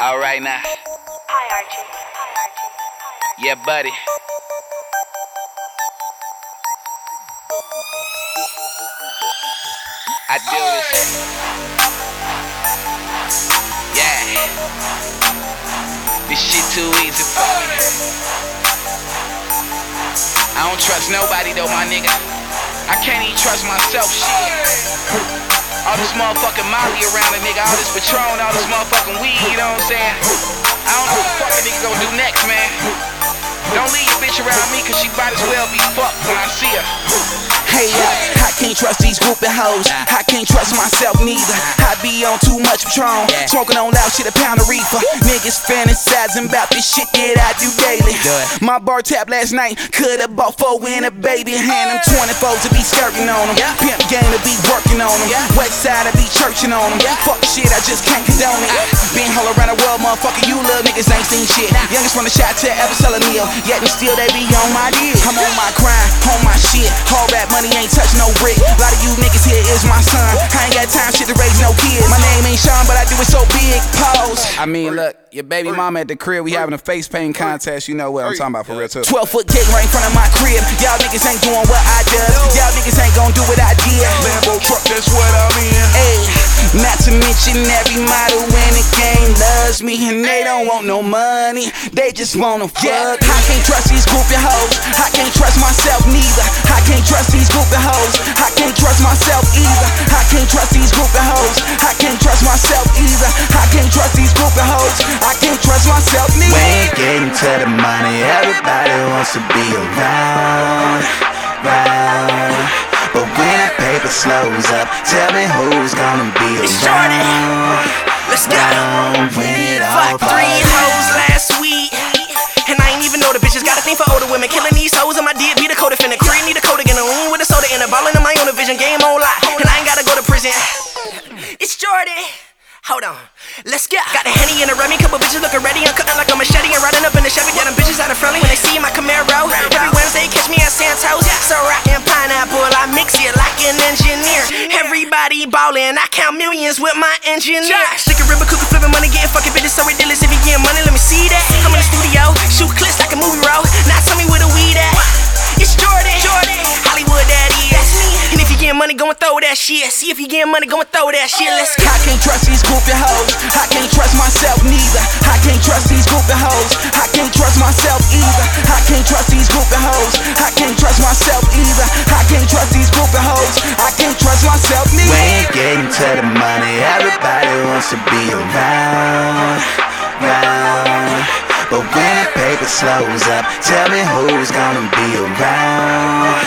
Alright now. Hi, Archie. Yeah, buddy. I do this. Yeah. This shit too easy for me. I don't trust nobody though, my nigga. I can't even trust myself, shit. All this motherfucking Molly around a nigga, all this Patron, all this motherfucking weed, you know what I'm saying? I don't know what the fuck a nigga gonna do next, man. Don't leave your bitch around me, cause she might as well be fucked when I see her. Hey, I can't trust these groupie hoes. I can't trust myself neither. I be on too much Patron, smoking on loud shit, a pound of reefer. Niggas fantasizing about this shit that I do daily. My bar tap last night, could've bought 4 in a baby. Hand them 24 to be skirting on them. Pimp game to be working on them. West side to be churching on them. Fuck shit, I just can't condone it. Been all around the world, motherfucker, you little niggas ain't seen shit. Youngest from the shot to ever sell a meal, yet and still they be on my deal. I'm on my grind, on my shit. All rap money ain't touch no brick. A lot of you niggas here is my son. I ain't got time shit to raise no kids. My name ain't Sean, but I do it so big. Pause. I mean, look, your baby mama at the crib, we having a face paint contest. You know what I'm talking about for real too. 12-foot gate right in front of my crib. Y'all niggas ain't doing what I does. Y'all niggas ain't gon' do what I did. Lambo truck, that's what I'm in. Ayy, not to mention every model in the game loves me, and they don't want no money. They just wanna fuck. I can't trust these groupie hoes. I can't trust myself neither. I can't trust these groupie hoes. I can't trust myself either. I can't trust these groupie hoes. I can't trust myself either. I can't trust these groupie hoes. I can't trust myself neither. We ain't getting to the money, everybody wants to be around. But when the paper slows up, tell me who's gonna be around. Let's go. When it all Fuck 3 hoes last week, and I ain't even know the bitches got a thing for older women. Killing these hoes in my DB, be the code defendant. Cream need a code again, a lean with a soda in a ballin' in my own vision. Game on lie, and I ain't gotta go to prison. It's Jordan. Hold on, let's go. Got the Henny and a Remy, couple bitches looking ready. I'm cutting like a machete and riding up in the Chevy. Got them bitches out of friendly when they see my Camaro. Every Wednesday catch me at Santos. So rockin' pineapple, I mix it like an engineer. Everybody ballin', I count millions with my engineer. Stick a rubber cookie, flipping money, getting fucking bitches so ridiculous. If you getting money, let me see that. Come in the studio, shoot clips like a movie roll. Now tell me where the weed at. It's Jordan, Hollywood that is. And if you getting money, go and throw that shit. See if you getting money, go and throw that shit. Let's go. I can't trust these groupie hoes. I can't trust myself neither. I can't trust these groupie hoes. I can't trust myself either. I can't trust these groupie hoes. I can't trust myself either. I can't trust these groupie hoes. I can't trust myself neither. We ain't getting to the money, everybody wants to be around. But when the paper slows up, tell me who's gonna be around.